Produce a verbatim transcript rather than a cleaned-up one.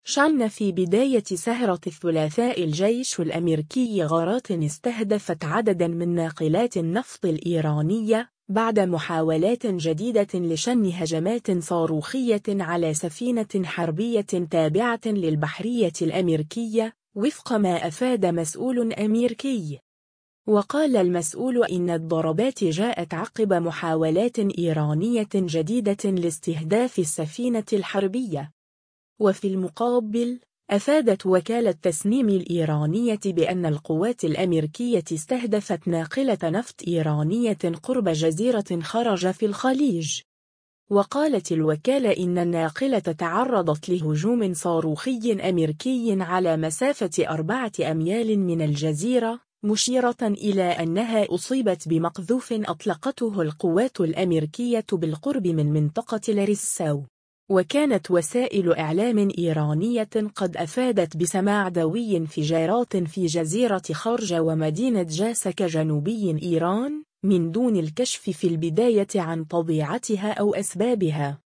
شن في بداية سهرة الثلاثاء الجيش الأمريكي غارات استهدفت عددا من ناقلات النفط الإيرانية بعد محاولات جديدة لشن هجمات صاروخية على سفينة حربية تابعة للبحرية الأمريكية، وفق ما أفاد مسؤول أمريكي. وقال المسؤول إن الضربات جاءت عقب محاولات إيرانية جديدة لاستهداف السفينة الحربية. وفي المقابل، أفادت وكالة تسنيم الإيرانية بأن القوات الأمريكية استهدفت ناقلة نفط إيرانية قرب جزيرة خرج في الخليج. وقالت الوكالة إن الناقلة تعرضت لهجوم صاروخي أمريكي على مسافة أربعة أميال من الجزيرة، مشيرة إلى أنها أصيبت بمقذوف أطلقته القوات الأمريكية بالقرب من منطقة لاريساو. وكانت وسائل إعلام إيرانية قد أفادت بسماع دوي انفجارات في جزيرة خارجة ومدينة جاسك جنوبي إيران، من دون الكشف في البداية عن طبيعتها أو أسبابها.